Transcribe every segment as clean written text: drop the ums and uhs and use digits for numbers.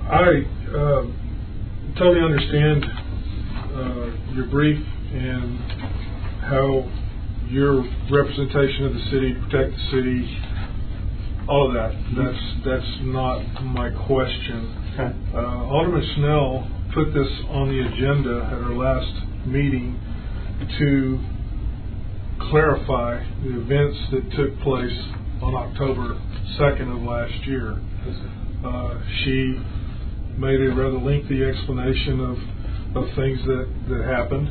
I totally understand your brief and how your representation of the city, protect the city, all of that. That's not my question. Okay. Alderman Schnell put this on the agenda at our last meeting to clarify the events that took place on October 2nd of last year. She made a rather lengthy explanation of things that happened,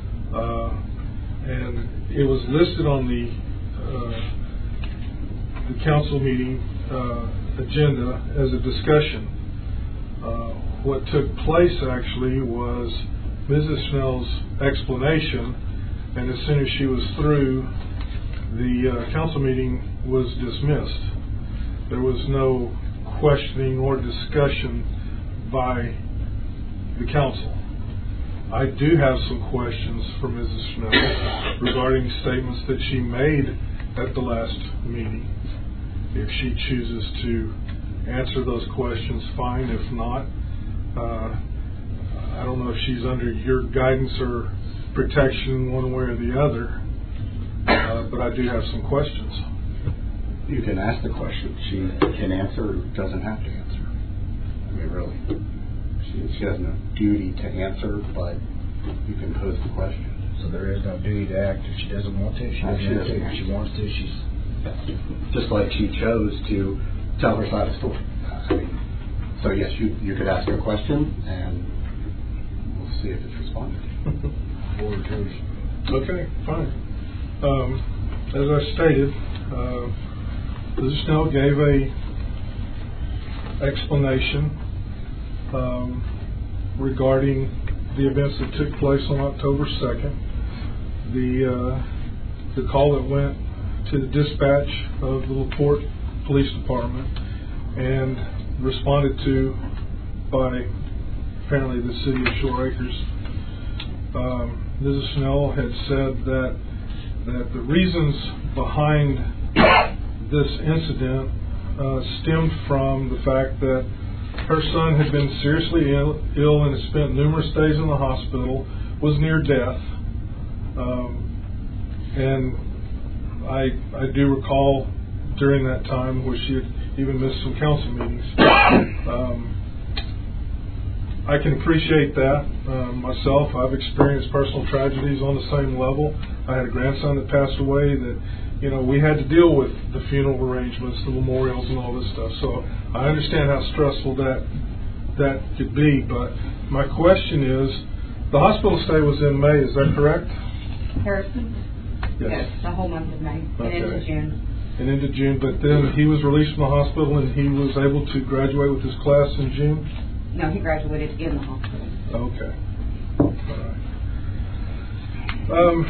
and it was listed on the council meeting agenda as a discussion. What took place actually was Mrs. Schnell's explanation, and as soon as she was through, the council meeting was dismissed. There was no questioning or discussion by the council. I do have some questions for Mrs. Schnell regarding statements that she made at the last meeting. If she chooses to answer those questions, fine. If not, I don't know if she's under your guidance or protection one way or the other, but I do have some questions. You can ask the question. She can answer or doesn't have to answer. I mean, really. She has no duty to answer, but you can pose the question. So there is no duty to act if she doesn't want to. If she wants to, she's... Just like she chose to tell her side of the story. So yes, you could ask her question, and we'll see if it's responded. Okay, fine. As I stated, Mrs. Schnell gave a explanation regarding the events that took place on October 2nd. The call that went to the dispatch of the LaPorte Police Department and responded to by apparently the city of Shore Acres. Mrs. Schnell had said that the reasons behind this incident stemmed from the fact that her son had been seriously ill and had spent numerous days in the hospital, was near death, and I do recall during that time where she had even missed some council meetings. I can appreciate that. Myself, I've experienced personal tragedies on the same level. I had a grandson that passed away that, we had to deal with the funeral arrangements, the memorials and all this stuff. So I understand how stressful that could be. But my question is, the hospital stay was in May, is that correct? Harrison? Yes. The whole month of May and into June. And into June, but then he was released from the hospital and he was able to graduate with his class in June? No, he graduated in the hospital. Okay. All right.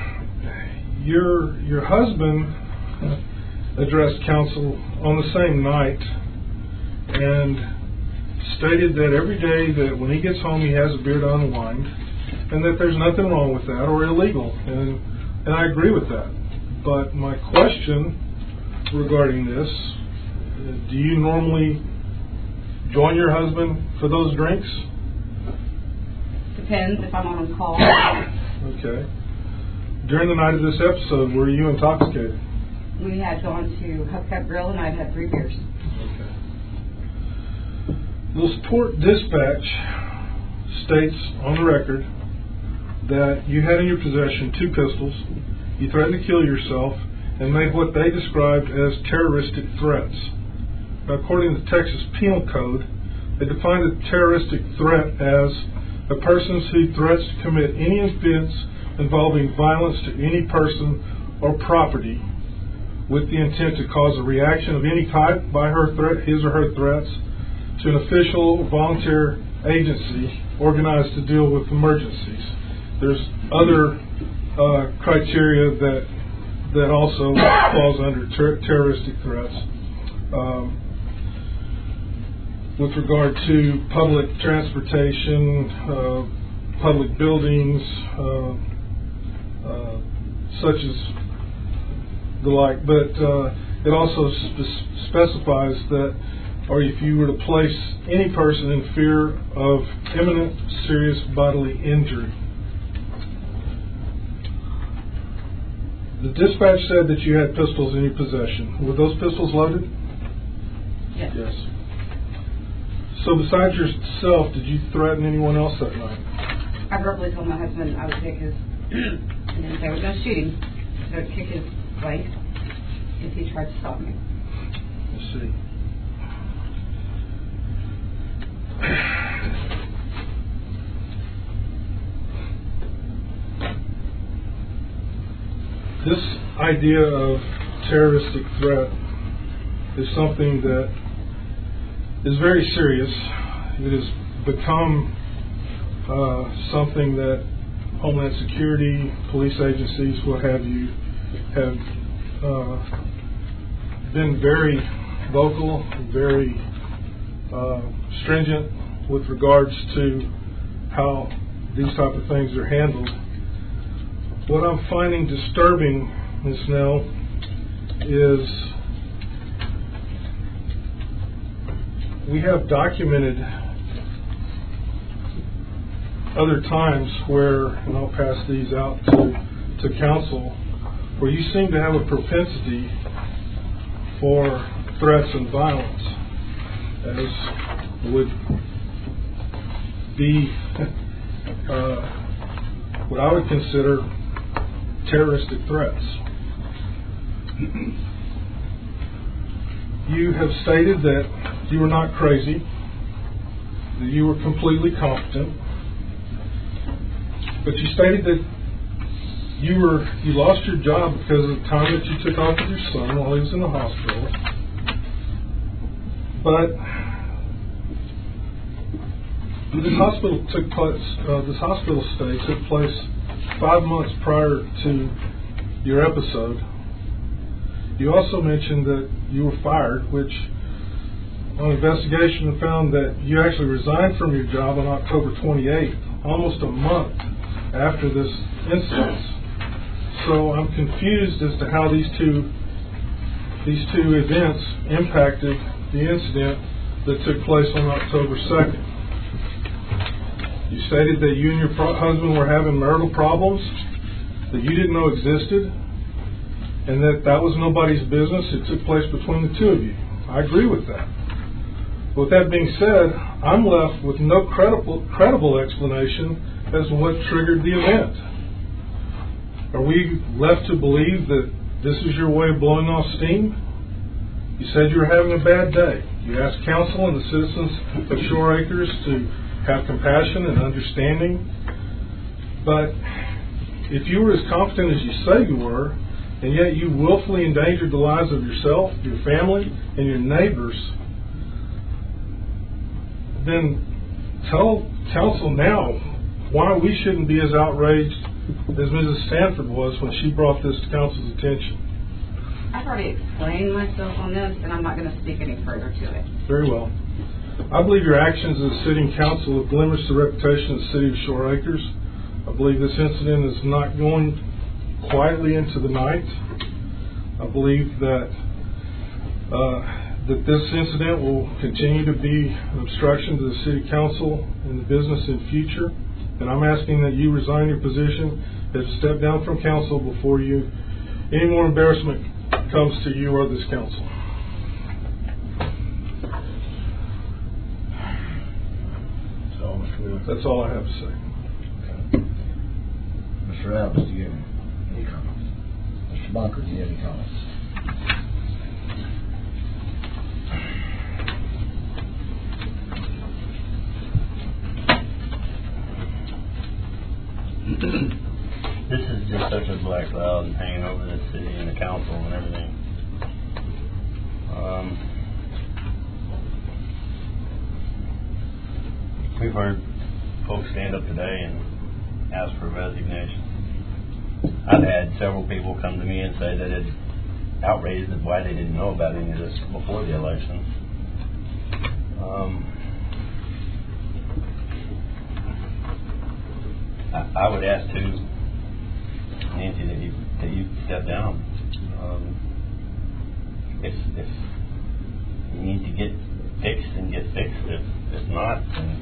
Your husband addressed council on the same night and stated that every day that when he gets home he has a beer to unwind, and that there's nothing wrong with that or illegal, and I agree with that. But my question regarding this, do you normally join your husband for those drinks? Depends if I'm on call. Okay. During the night of this episode, were you intoxicated? We had gone to Hubcap Grill and I'd had 3 beers. Okay. The LaPorte dispatch states on the record that you had in your possession 2 pistols, you threatened to kill yourself, and made what they described as terroristic threats. Now, according to the Texas Penal Code, they define a terroristic threat as a person who threats to commit any offense involving violence to any person or property with the intent to cause a reaction of any type by his or her threats to an official or volunteer agency organized to deal with emergencies. There's other criteria that also falls under terroristic threats. With regard to public transportation, public buildings, such as the like, but it also specifies that or if you were to place any person in fear of imminent serious bodily injury. The dispatch said that you had pistols in your possession. Were those pistols loaded? Yes. Yes. So besides yourself, did you threaten anyone else that night? I verbally told my husband I would kick his, I didn't say I was going to shoot him, but I would kick his leg if he tried to stop me. Let's see. This idea of terroristic threat is something that is very serious. It has become something that Homeland Security, police agencies, what have you, have been very vocal, very stringent with regards to how these type of things are handled. What I'm finding disturbing, Ms. Snell, is we have documented other times where, and I'll pass these out to counsel, where you seem to have a propensity for threats and violence, as would be what I would consider terroristic threats. You have stated that you were not crazy, that you were completely competent, but you stated that you lost your job because of the time that you took off with your son while he was in the hospital. But this hospital stay took place 5 months prior to your episode. You also mentioned that you were fired, which on investigation found that you actually resigned from your job on October 28th, almost a month after this incident. So I'm confused as to how these two events impacted the incident that took place on October 2nd. You stated that you and your husband were having marital problems that you didn't know existed, and that was nobody's business. It took place between the two of you. I agree with that. With that being said, I'm left with no credible explanation as to what triggered the event. Are we left to believe that this is your way of blowing off steam? You said you were having a bad day. You asked counsel and the citizens of Shore Acres to have compassion and understanding. But if you were as competent as you say you were, and yet you willfully endangered the lives of yourself, your family, and your neighbors, then tell counsel now why we shouldn't be as outraged as Mrs. Stanford was when she brought this to counsel's attention. I've already explained myself on this, and I'm not going to speak any further to it. Very well. I believe your actions as a sitting council have blemished the reputation of the city of Shore Acres. I believe this incident is not going quietly into the night. I believe that this incident will continue to be an obstruction to the city council and the business in future. And I'm asking that you resign your position and step down from council before any more embarrassment comes to you or this council. That's all I have to say. Okay. Mr. Adams, do you have any comments? Mr. Bunker, do you have any comments? This is just such a black cloud hanging over the city and the council and everything. We've heard folks stand up today and ask for resignation. I've had several people come to me and say that it's outraged at why they didn't know about any of this before the election. I would ask too, Nancy, that you step down. If you need to get fixed and get fixed. If not, then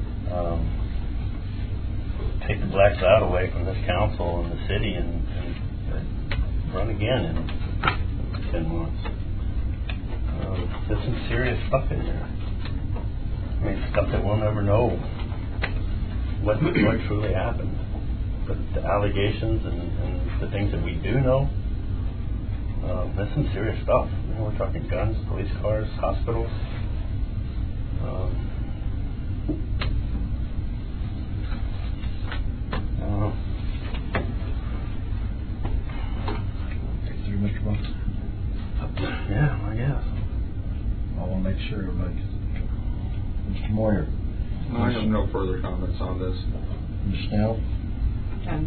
take the black cloud away from this council and the city and run again in 10 months. There's some serious stuff in there. I mean, stuff that we'll never know what truly happened. But the allegations and the things that we do know, that's some serious stuff. You know, we're talking guns, police cars, hospitals. Take it through, Mr. Bunker. Yeah, I guess. I want to make sure everybody gets it. Mr. Moyer. I have no further comments on this. Ms. Snell. Done.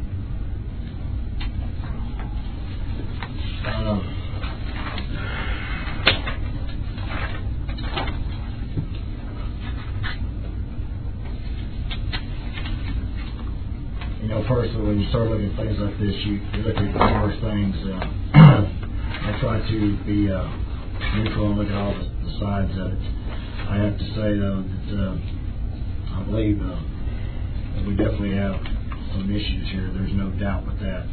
You know, personally, when you start looking at things like this, you look at the worst things. I try to be neutral and look at all the sides of it. I have to say, though, that I believe that we definitely have some issues here. There's no doubt with that.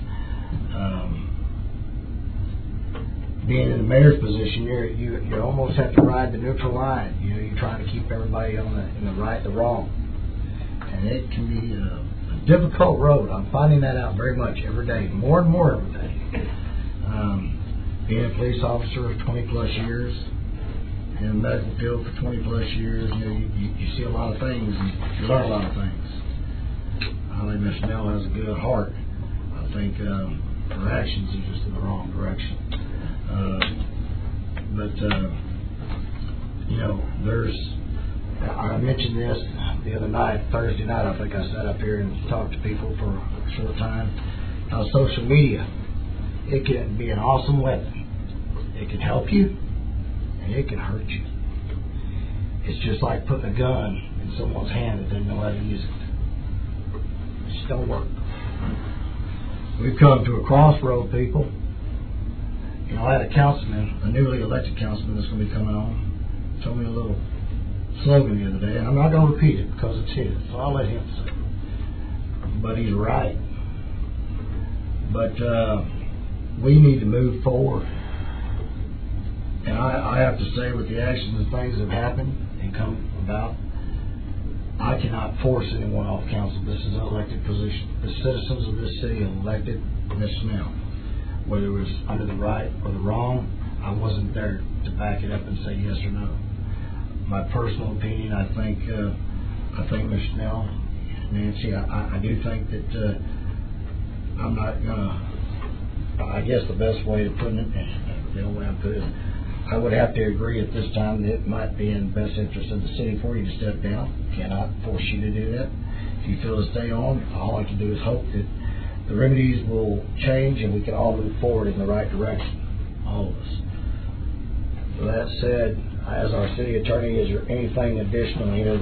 Being in the mayor's position, you almost have to ride the neutral line. You know, you're trying to keep everybody in the right, the wrong, and it can be a difficult road. I'm finding that out very much every day, more and more every day. Being a police officer for 20 plus years, in the medical field for 20 plus years, you know, you see a lot of things and you learn a lot of things. I think Ms. Snell has a good heart. I think her actions are just in the wrong direction. You know, I mentioned this the other night, Thursday night, I think I sat up here and talked to people for a short time. Social media, it can be an awesome weapon. It can help you, and it can hurt you. It's just like putting a gun in someone's hand that doesn't know how to use it. It just don't work. We've come to a crossroad, people. You know, I had a councilman, a newly elected councilman that's going to be coming on, told me a little slogan the other day, and I'm not going to repeat it because it's his, so I'll let him say it. But he's right. But we need to move forward. And I have to say, with the actions and things that have happened and come about, I cannot force anyone off council. This is an elected position. The citizens of this city elected Ms. Snell. Whether it was under the right or the wrong, I wasn't there to back it up and say yes or no. My personal opinion, I think Ms. Snell, Nancy, I do think that I'm not gonna. I guess the best way to put it, the only way I put it, I would have to agree at this time that it might be in the best interest of the city for you to step down. Cannot force you to do that. If you feel to stay on, all I can do is hope that the remedies will change and we can all move forward in the right direction, all of us. With that said, as our city attorney, is there anything additional here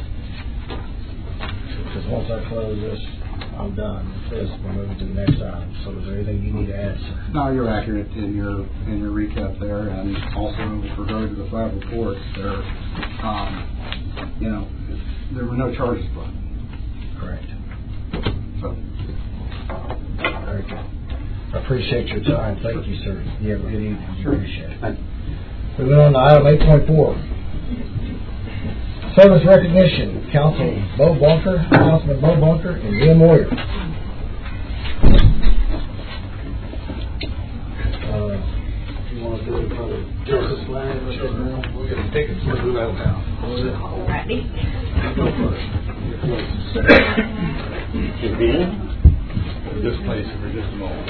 because once I close this, I'm done with this. We're moving to the next item. So is there anything you need to add, sir? No, you're accurate in your recap there, and also with regard to the 5 reports, there, you know, there were no charges brought. Correct. So. Very good. I appreciate your time. Thank you, sir. You have a good evening. Sure. Appreciate it. Moving on to item 8.4. Service recognition. Councilman Bo Bunker, and Ian Moyer. You want to do it for the justice line? We're going to take it to the level now. Alrighty. Go first. This place for just a moment.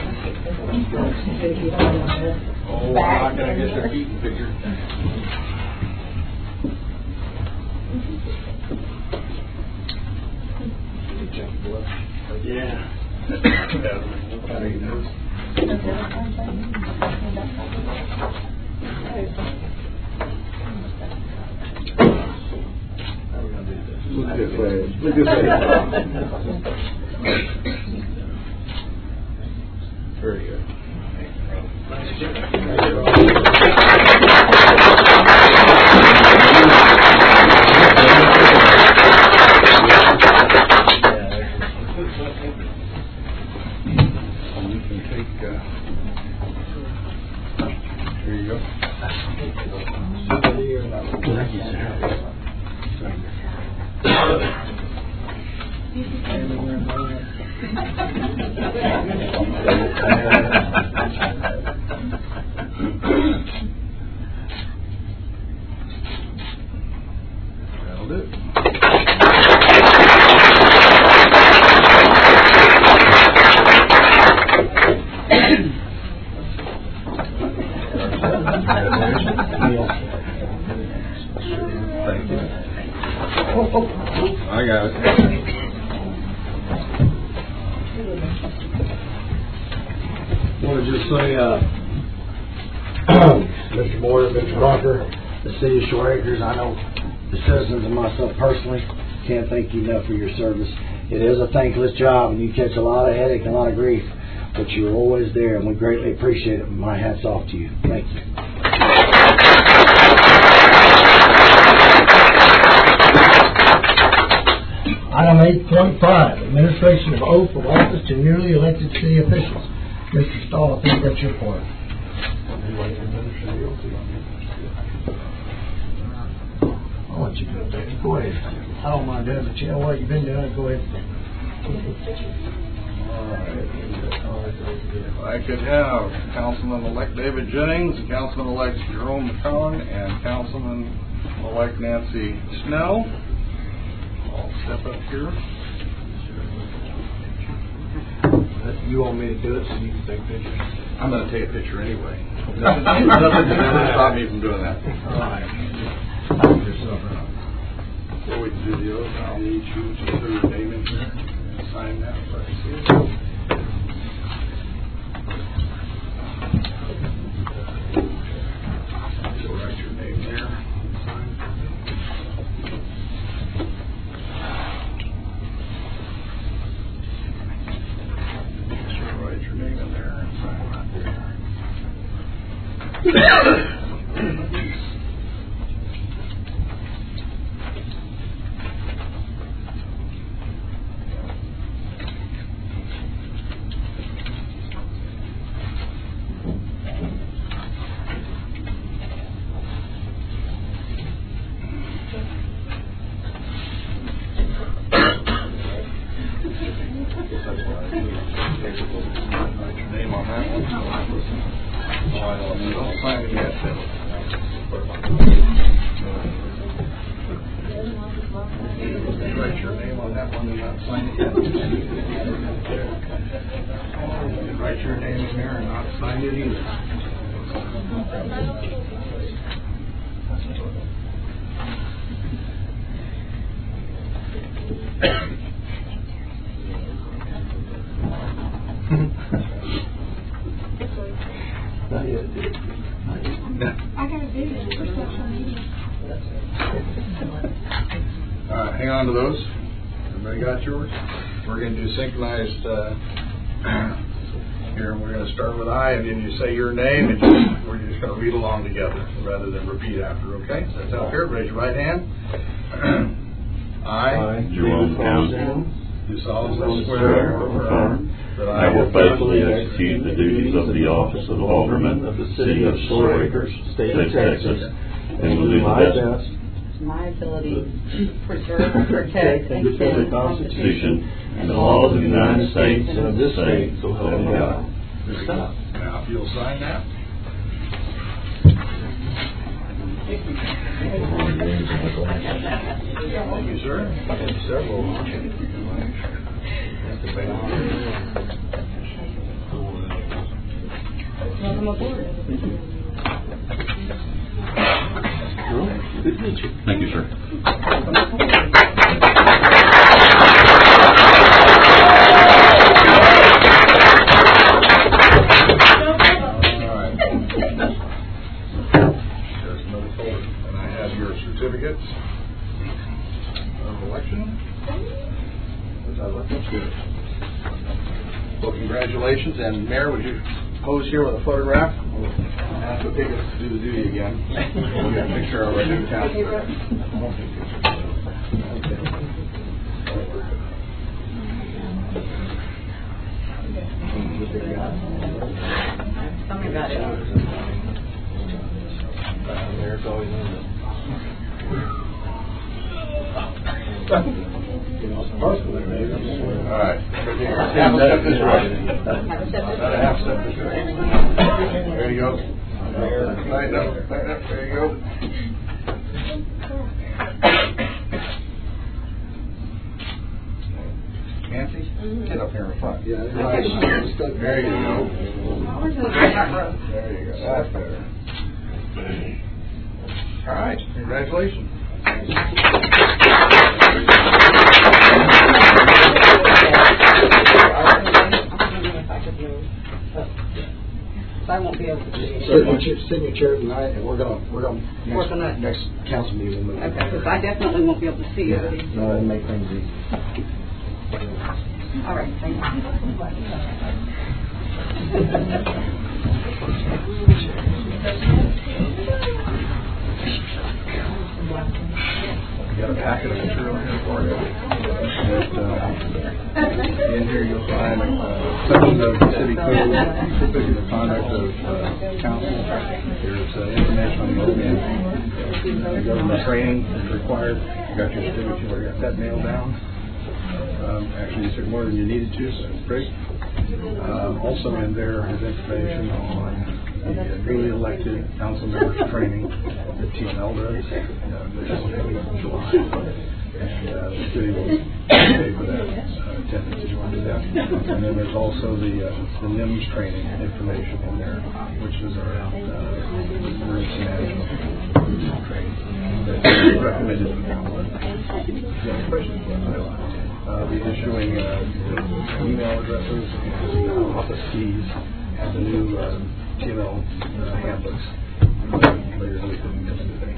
Oh, how can I get their feet picture? Yeah. Look this way. Look this way. Very good. Thank you. That'll do. Thank you. I got it. I want to just say, Mr. Moore, Mr. Barker, the city of Shore Acres, I know the citizens and myself personally can't thank you enough for your service. It is a thankless job, and you catch a lot of headache and a lot of grief, but you're always there, and we greatly appreciate it. My hat's off to you. Thank you. Item 8.5, administration of oath of office to newly elected city officials. Mr. Stahl, I think that's your part. I'll let you do it, David. Go ahead. I don't mind doing it, but you know what? You've been doing it. Go ahead. I could have Councilman-elect David Jennings, Councilman-elect Jerome McCollum, and Councilman-elect Nancy Snell. I'll step up here. You want me to do it so you can take pictures? I'm going to take a picture anyway. Nothing's going to stop me from doing that. All right. Help yourself out. Before we do the oath, I'll need you to put your name in here and sign that so I can see it. You'll write your name there. Write your name in there and sign right there. Write your name on that one. Don't sign it yet, Phil. Write your name on that one and not sign it yet. Write your name in there and not sign it either. All right, hang on to those. Everybody got yours? We're going to do synchronized here, and we're going to start with I, and then you say your name, and we're just going to read along together rather than repeat after, okay? So that's out here. Raise your right hand. I, Jerome Townsend, do solemnly swear or affirm that I will faithfully execute the duties of the office of Alderman of the City of Shore Acres, State of Texas, and will do my best My ability to preserve, protect, and defend the Constitution and the laws of the United States and of this state, so help me God. Now, if you'll sign that. Thank you, sir. Several. welcome aboard. Good to meet you. Thank you, sir. Certificates of election. That's good. Well, congratulations, and Mayor, would you pose here with a photograph? We'll have to pick us to do the duty again. We'll get a picture of our new councilor. Tell me about it. There's always All right. Half step this way. Half step this way. There you go. Tighten up. There you go. Nancy, get up here in front. Yeah, there you go. There you go. That's better. All right. Congratulations. So I won't be able to do it. Signature tonight, and we're gonna Work on that. next council meeting. We'll Okay, because I definitely won't be able to see you. No, it'll make things easy. All right, thank you. We got a packet of material here for you. In here you'll find section of the city code, specifically the conduct of council. There's information on the OMN. Government training is required. You got your certificate, you got that nailed down. Actually, you took more than you needed to, so that's great. Also in there is information on the newly elected council members training that TML does, which is coming up in July. And the city will pay for that attendance if you want to do that. And then there's also the NIMS training information in there, which is around emergency management training that's recommended for council. If you have any questions, be issuing email addresses and office keys and the new TML handbooks later this week and yesterday.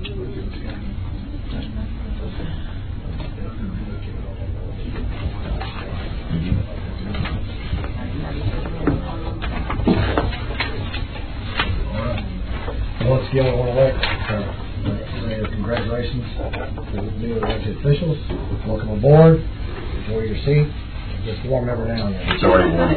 Once again, I want to say congratulations to the new elected officials. Welcome aboard. Enjoy your seat. It gets warm every now and then. It's already warm.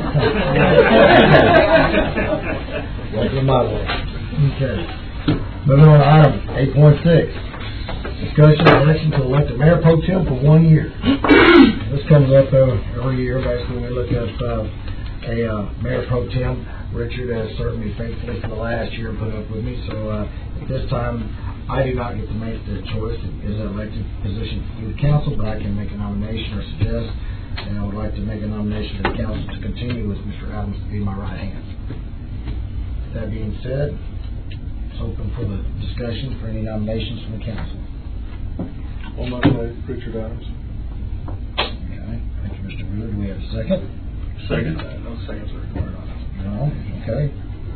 Welcome to my world. Okay. Moving on to item 8.6. Discussion of election to elect a mayor pro tem for 1 year. This comes up every year. Basically, we look at a mayor pro tem. Richard has served me faithfully for the last year, put up with me. So at this time, I do not get to make the choice. It is an elected position through the council, but I can make a nomination or suggest, and I would like to make a nomination to the council to continue with Mr. Adams to be my right hand. That being said, it's open for the discussion for any nominations from the council. I'll nominate Richard Adams. Okay, thank you, Mr. Wheeler. Do we have a second? Second. No seconds are required on it. No, okay.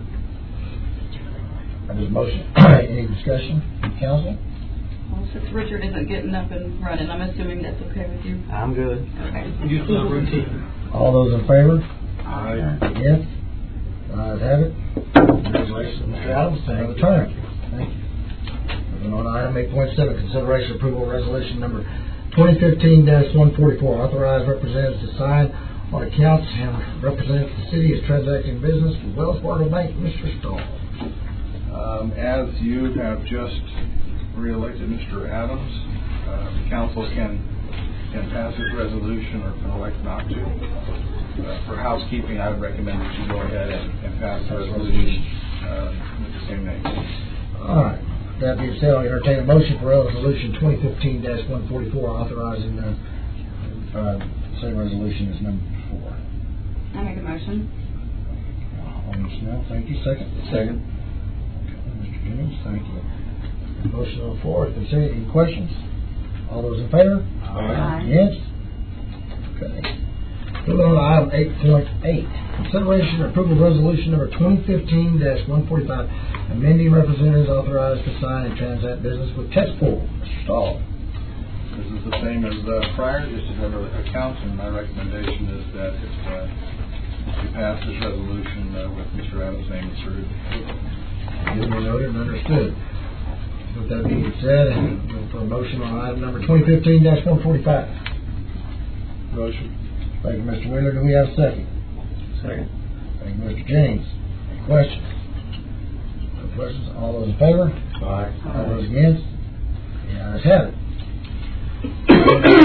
That is a motion. Any discussion from council? Well, since Richard isn't getting up and running, I'm assuming that's okay with you? I'm good. Okay. All those in favor? Aye. Yes. Ayes have it. Congratulations, Mr. Adams, to another term. Thank you. Moving on to item 8.7, consideration approval of resolution number 2015-144, authorized representatives to sign on accounts and represents the city as transacting business with Wells Fargo Bank. Mr. Stahl. As you have just re-elected Mr. Adams, the council can pass this resolution or can elect not to. For housekeeping, I would recommend that you go ahead and pass the resolution with the same name. All right. That being said, I'll entertain a motion for resolution 2015-144, authorizing the same resolution as number 4. I make a motion. Alderman Snell, thank you. Second. Second. Mr. Jennings, thank you. Motion on the floor. If there's any questions, all those in favor? Aye. Yes. Okay. Moving on to item 8.8. Consideration and approval of resolution number 2015-145, amending representatives authorized to sign and transact business with Texpool. Mr. Stahl. This is the same as prior, just as other accounts, and my recommendation is that if you pass this resolution with Mr. Adams' name inserted. Duly noted and understood. With that being said, for a motion on item number 2015-145. Motion. Thank you, Mr. Wheeler. Do we have a second? Second. Thank you, Mr. Jennings. Any questions? No questions? All those in favor? Aye. All those against? The ayes have it.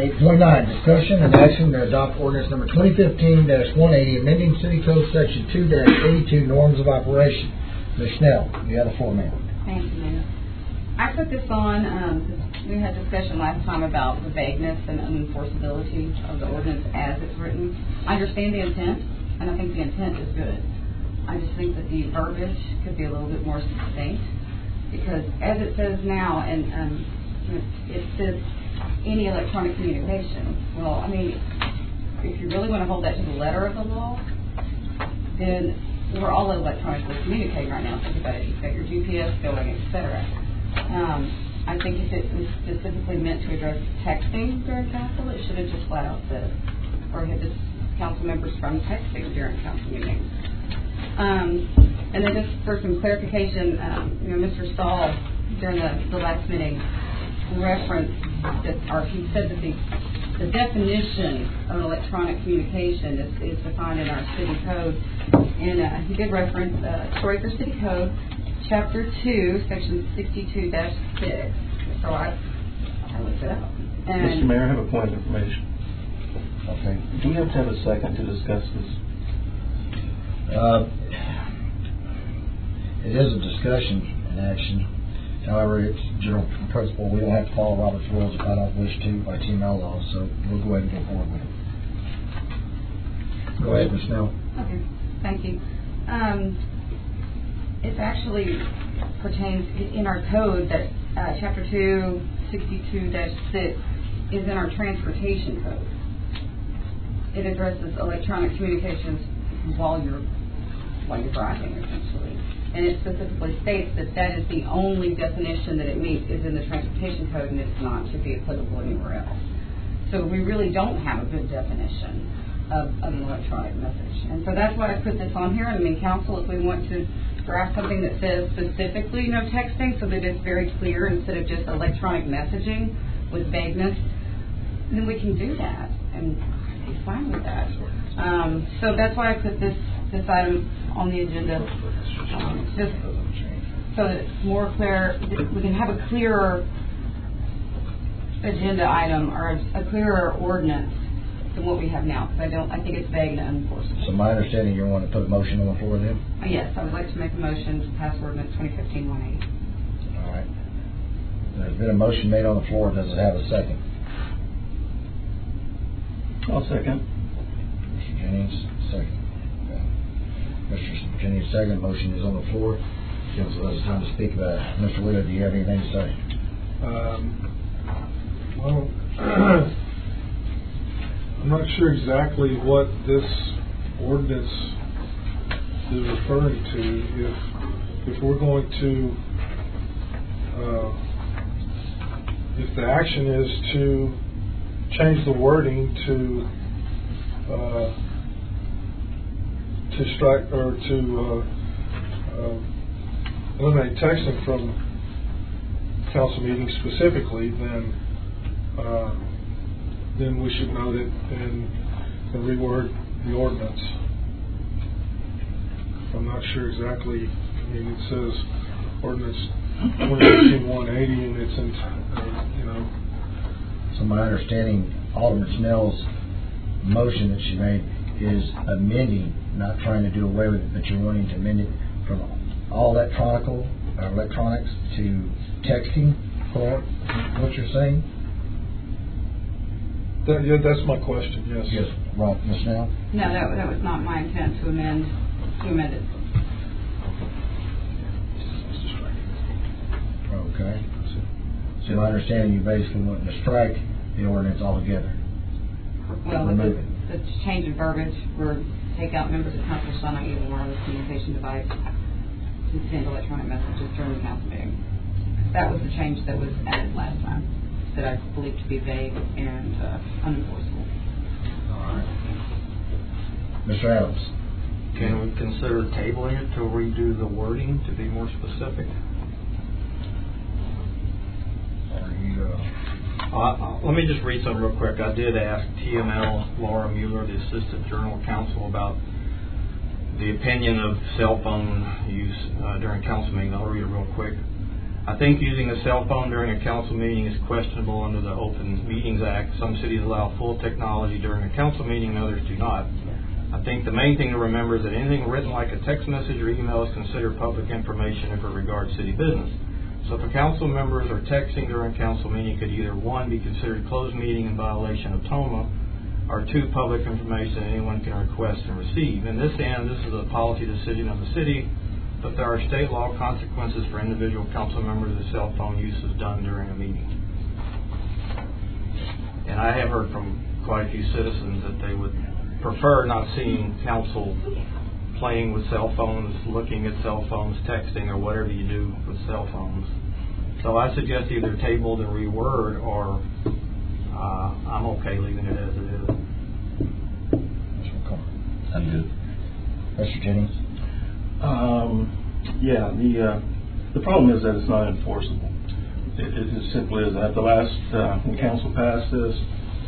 8.9, discussion and action to adopt ordinance number 2015-180, amending City Code Section 2-82, norms of operation. Ms. Snell, you have the floor, ma'am. Thank you, Mayor. I put this on, we had discussion last time about the vagueness and unenforceability of the ordinance as it's written. I understand the intent, and I think the intent is good. I just think that the verbiage could be a little bit more succinct, because as it says now, and it says any electronic communication. Well, I mean, if you really want to hold that to the letter of the law, then we're all electronically communicating right now. Think about it. You've got your GPS going, etc. I think if it was specifically meant to address texting during council, it should have just flat out said, prohibits council members from texting during council meetings. And then just for some clarification, Mr. Stahl, during the last meeting, referenced that, or he said that the definition of electronic communication is defined in our city code, and he did reference Shore City Code, Chapter 2, Section 62-6. So I looked it up. Mr. Mayor, I have a point of information. Okay. Do we have to have a second to discuss this? It is a discussion and action. However, it's general principle. We don't have to follow Robert's rules if I don't wish to by TML law, so we'll go ahead and go forward with it. Go ahead, Ms. Snell. Okay, thank you. It actually pertains in our code that Chapter 2, 62-6 is in our transportation code. It addresses electronic communications while you're driving, essentially. And it specifically states that is the only definition that it meets is in the transportation code, and it's not to be applicable anywhere else. So we really don't have a good definition of an electronic message. And so that's why I put this on here. I mean, council, if we want to draft something that says specifically no texting so that it's very clear instead of just electronic messaging with vagueness, then we can do that. And I'd be fine with that. So that's why I put this item on the agenda, just so that it's more clear. We can have a clearer agenda item or a clearer ordinance than what we have now. I think it's vague and unenforceable. So my understanding, you want to put a motion on the floor then? Yes, I would like to make a motion to pass ordinance 2015-180. All right. There's been a motion made on the floor. Does it have a second? I'll second. Mr. Jennings, second. Okay. Mr. Jennings, second. Motion is on the floor. Council has time to speak about it. Mr. Wheeler, do you have anything to say? Well, I'm not sure exactly what this ordinance is referring to. If we're going to, if the action is to change the wording to strike or to eliminate texting from council meetings specifically, then we should note it and reword the ordinance. I'm not sure exactly. I mean, it says ordinance 2015-180, and it's in, So my understanding, Alderman Snell's motion that she made is amending, not trying to do away with it, but you're wanting to amend it from all electronics to texting, correct? What you're saying? Yeah, that's my question. Yes. Yes, right, Ms. Snell? No, that was not my intent to amend it. Okay. So my understanding, you basically want to strike the ordinance altogether. Well, with the change in verbiage, we're take out members of council shall not use a wireless communication device to send electronic messages during the council meeting. That was the change that was added last time, that I believe to be vague and unenforceable. All right. Mr. Adams. Can we consider tabling it till we do the wording to be more specific? Let me just read something real quick. I did ask TML Laura Mueller, the Assistant General Counsel, about the opinion of cell phone use during council meeting. I'll read it real quick. I think using a cell phone during a council meeting is questionable under the Open Meetings Act. Some cities allow full technology during a council meeting, others do not. I think the main thing to remember is that anything written like a text message or email is considered public information if it regards city business. So if a council members are texting during a council meeting, it could either 1, be considered closed meeting in violation of TOMA, or 2, public information anyone can request and receive. In this end, this is a policy decision of the city, but there are state law consequences for individual council members if cell phone use is done during a meeting. And I have heard from quite a few citizens that they would prefer not seeing council playing with cell phones, looking at cell phones, texting, or whatever you do with cell phones. So I suggest either tabled and reword, or I'm okay leaving it as it is. I'm good. Mr. Jennings? Yeah, the problem is that it's not enforceable. It simply isn't. At the last, when council passed this,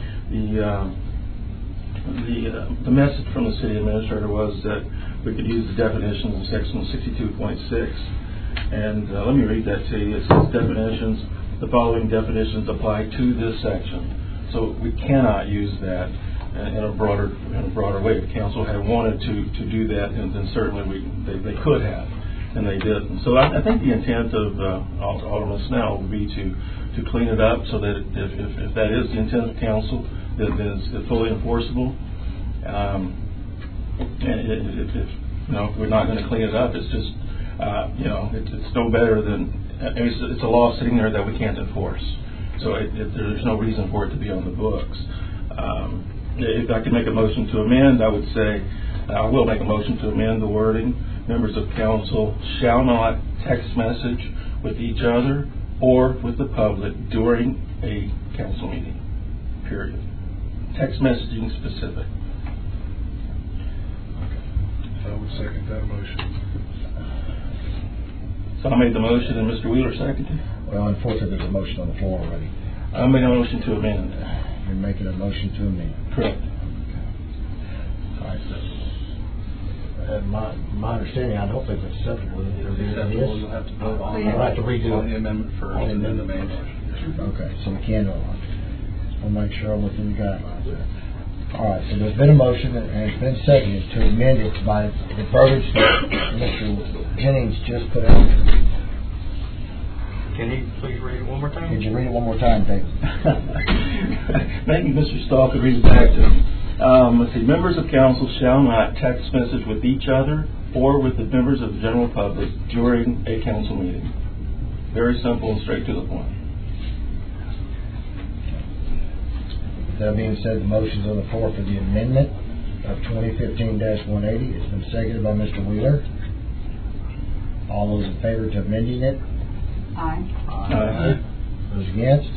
the message from the city administrator was that we could use the definitions in section 62.6. And let me read that to you. It says definitions, the following definitions apply to this section. So we cannot use that in a broader way. If council had wanted to do that, then certainly they could have, and they didn't. So I think the intent of Alderman Snell would be to clean it up so that if that is the intent of council, then it's fully enforceable. And if we're not going to clean it up, it's just it's no better than it's a law sitting there that we can't enforce. So there's no reason for it to be on the books. If I could make a motion to amend, I would say I will make a motion to amend the wording. Members of council shall not text message with each other or with the public during a council meeting. Period. Text messaging specific. I would second that motion. So I made the motion and Mr. Wheeler seconded. Well, unfortunately, there's a motion on the floor already. I made a motion to amend. You're making a motion to amend. Correct. All right, so my understanding, I don't think it's acceptable. You'll have to vote on I'll have to redo the amendment first and then the main motion. Okay, so we can vote on it. We'll make sure I'm within the guidelines there. All right, so there's been a motion and it's been seconded to amend it by the verbiage that Mr. Jennings just put out. Can you please read it one more time? Could you read it one more time, David? Maybe Mr. Stahl could read it back to him. Let's see. Members of council shall not text message with each other or with the members of the general public during a council meeting. Very simple and straight to the point. That being said, the motion's on the floor for the amendment of 2015-180. It's been seconded by Mr. Wheeler. All those in favor to amending it? Aye. Aye. Those against?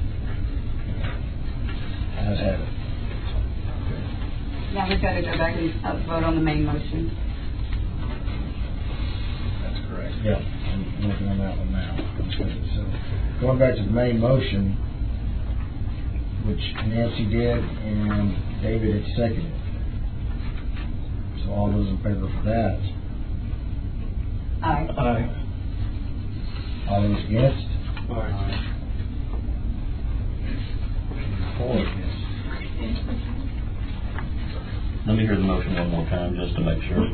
Ayes have it. Now we've got to go back and vote on the main motion. That's correct. Yeah, I'm working on that one now. Okay, so going back to the main motion, which Nancy did and David had seconded. So all those in favor for that? Aye. Aye. All those against? Aye. 4 against. Let me hear the motion one more time just to make sure.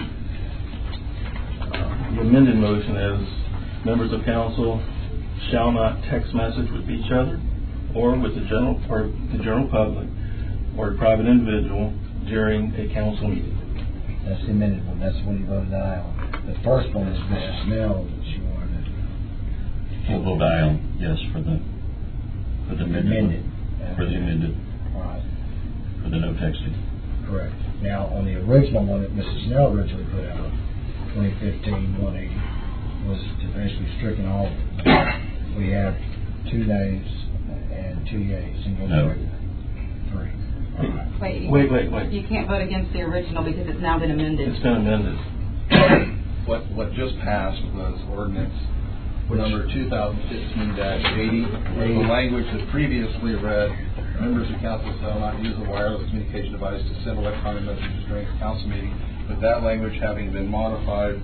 The amended motion is members of council shall not text message with each other or with the general public or a private individual during a council meeting. That's the amended one. That's the one you voted aye on. The first one is Mrs. Snell that she wanted to. We'll vote aye on yes for the amended. For the amended. All right. For the no texting. Correct. Now, on the original one that Mrs. Snell originally put out, 2015-180, was basically stricken all of it. We have 2 nays and 2 yeas. No. 3. Wait. You can't vote against the original because it's now been amended. It's been amended. What just passed was ordinance number 2015-80. The language that previously read, members of council shall not use a wireless communication device to send electronic messages during a council meeting, but that language having been modified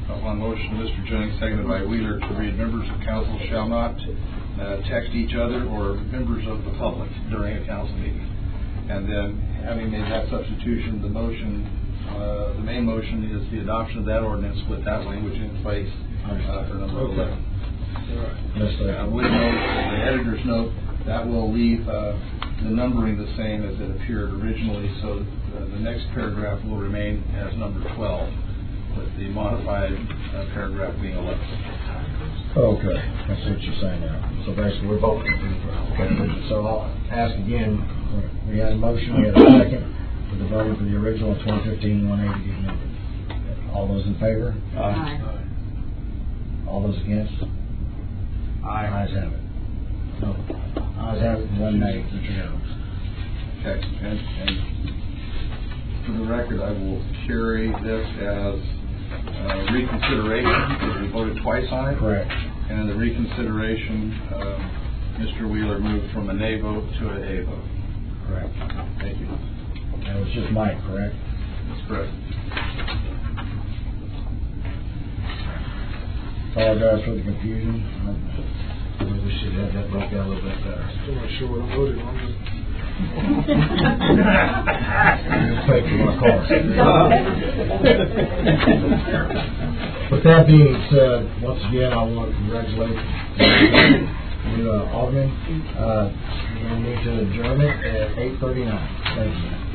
On motion, Mr. Jennings, seconded by Wheeler, to read, members of council shall not text each other or members of the public during a council meeting. And then, having made that substitution, the motion, the main motion is the adoption of that ordinance with that language in place for number 11. I would note, the editor's note, that will leave the numbering the same as it appeared originally, so the next paragraph will remain as number 12, with the modified paragraph being 11. Okay, I see what you're saying now. So basically, we're voting for. Okay, so I'll ask again. We had a motion, we had a second for the vote for the original 2015-180 number. All those in favor? Aye. All those against? Ayes have it. No. Ayes have it, 1 nay. Mr. Jones. Okay, and for the record, I will carry this as reconsideration, because we voted twice on it. Correct. And the reconsideration, Mr. Wheeler moved from a nay vote to a yea vote. Correct. Thank you. That was just Mike, correct? That's correct. Apologize for the confusion. Maybe we should have that broke out a little bit better. Still not sure what I voted on. Just pay for my car. With that being said, once again, I want to congratulate you, Alderman. We need to adjourn it at 8:39. Thank you.